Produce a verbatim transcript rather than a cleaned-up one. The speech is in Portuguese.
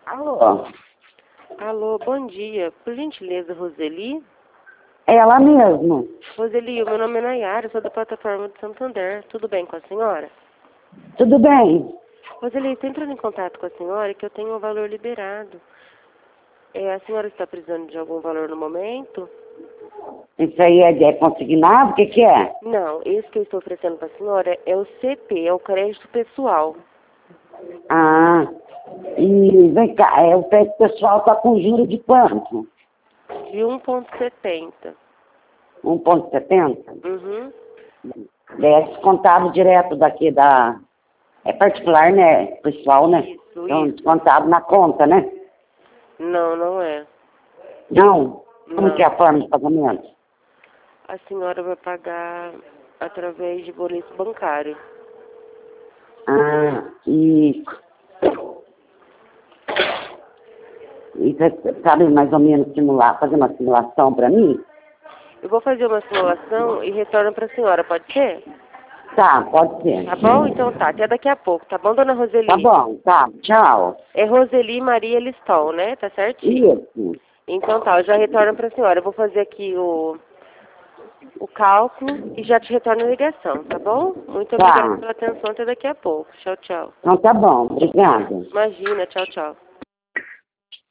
Alô? Alô, bom dia. Por gentileza, Roseli? Ela mesmo. Roseli, o meu nome é Nayara, sou da plataforma de Santander. Tudo bem com a senhora? Tudo bem? Roseli, estou entrando em contato com a senhora que eu tenho um valor liberado. É, a senhora está precisando de algum valor no momento? Isso aí é, é consignado? O que que é? Não, esse que eu estou oferecendo para a senhora é o C P, é o crédito pessoal. Ah, e vem cá, é, o crédito pessoal está com juro de quanto? De um vírgula setenta. um vírgula setenta? Uhum. É descontado direto daqui da... É particular, né? Pessoal, né? Isso, Então, isso. descontado na conta, né? Não, não é. Não? Como que é Não. a forma de pagamento? A senhora vai pagar através de boleto bancário. Ah, e... E você sabe mais ou menos simular, fazer uma simulação para mim? Eu vou fazer uma simulação e retorno para a senhora, pode ser? Tá, pode ser. Tá bom? Então tá, até daqui a pouco, tá bom, dona Tá Roseli? bom, tá, tchau. É Roseli Maria Listol, né? Tá certinho. Isso. Então tá, eu já retorno para a senhora. Eu vou fazer aqui o, o cálculo e já te retorno a ligação, tá bom? Muito obrigada Tá. pela atenção, até daqui a pouco. Tchau, tchau. Então tá bom, obrigada. Imagina, tchau, tchau.